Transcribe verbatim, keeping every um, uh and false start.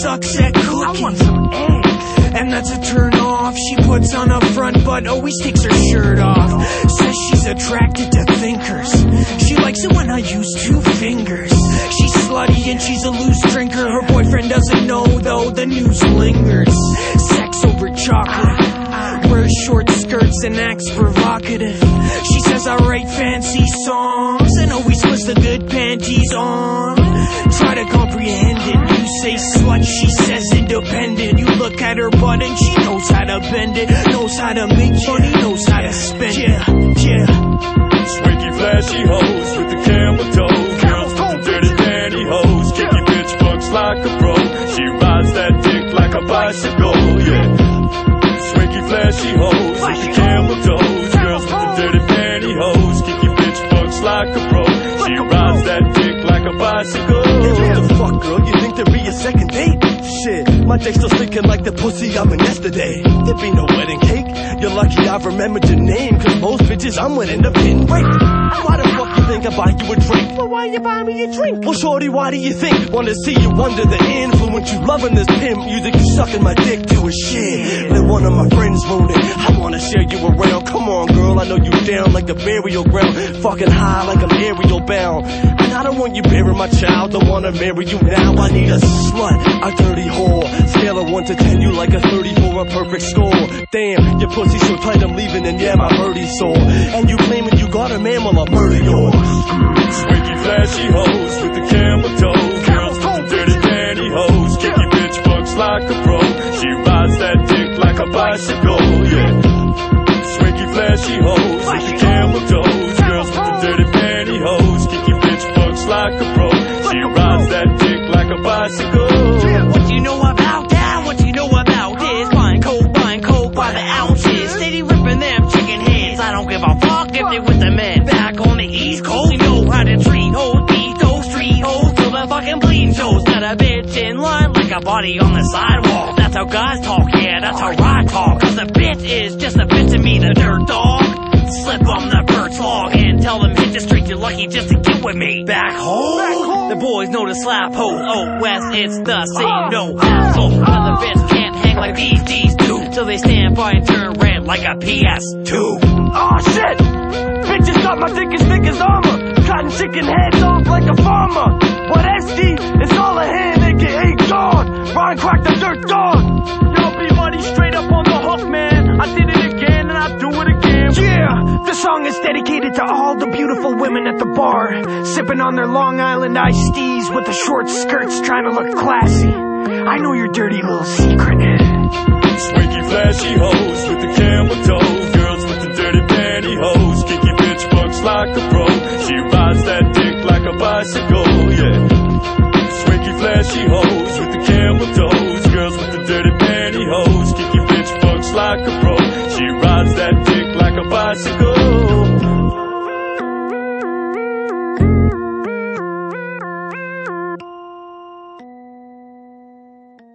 sucks at cooking. I want some eggs. And that's a turn off. She puts on a front but always takes her shirt off. Says she's attracted to thinkers. She likes it when I use two fingers. She's slutty and she's a loose drinker. Her boyfriend doesn't know though, the news lingers. Sex over chocolate, wears short skirts and acts provocative. She says I write fancy songs and always puts the good panties on. Try to comprehend it. You say slut, she says independent. You look at her butt and she knows how to bend it. Knows how to make money, knows how to spend it. Yeah, yeah. Swanky flashy hoes with the camel toe. Girls with the dirty pantyhose. Kicky bitch fucks like a pro. She rides that dick like a bicycle, yeah. Swanky flashy hoes with the camel toes. Girls with the dirty pantyhose. Kicky bitch fucks like a pro. She rides that dick like a bicycle. What the fuck, girl? You think there'd be a second date? Shit, my dick's still stinking like the pussy I'm in yesterday. There'd be no wedding cake. You're lucky I remembered your name, cause most bitches I'm with end up getting raped. Why the fuck you think I buy you a drink? Well, why you buy me a drink? Well, shorty, why do you think? Wanna see you under the influence. You loving this pimp music, you sucking my dick to a shit. Then one of my friends wrote it. I wanna share you around. Come on, girl, I know you down like the burial ground. Fucking high like I'm aerial bound. And I don't want you burying my child. Don't wanna marry you now. I need a slut, a dirty whore. Scale of one to ten, you like a thirty-four, a perfect score. Damn, your pussy so tight I'm leaving, and yeah, my birdie's sore. And you claiming you got a man, well I'll murder yours. Swanky flashy hoes with the camel toe. Girls with the dirty pantyhose. Kicky bitch fucks like a pro. She rides that dick like a bicycle, yeah. Swanky flashy hoes with the camel toes. Girls with the dirty pantyhose. Kicky bitch fucks like a pro. She rides that dick like a bicycle. What you know about that? What you know about this? Buying coke, buying coke by the ounces. Steady ripping them chicken heads. I don't give a fuck if they with the men. Back on the East Coast, we know how to treat hoes. Beat those street hoes till the fucking bleeding shows. Got a bitch in line like a body on the sidewalk. That's how guys talk, yeah, that's how I talk. Cause a bitch is just a bitch to me, the dirt dog. Slip on the birch log and tell them hit the street, you're lucky just to get with me. Back home, Back home. The boys know to slap hoes. Oh, West, it's the same, no asshole. Another bitch can't hang like these, these do. Till they stand by and turn red like a P S two. Oh shit! Bitches got my dick as thick as armor. Cutting chicken heads off like a farmer. But S D is all a hand, aka God. Ryan cracked the dirt dog. Yo, B-Money straight up on the hook, man. I did it again and I'll do it again. Yeah, the song is dedicated to all the beautiful women at the bar, sipping on their Long Island iced teas with the short skirts trying to look classy. I know your dirty little secret. Swanky flashy hoes with the camel toe. Girls with the dirty pantyhose. Kicky bitch fucks like a pro. She rides that dick like a bicycle, yeah. Swanky flashy hoes with the camel toes. Girls with the dirty pantyhose. Kicky bitch fucks like a pro.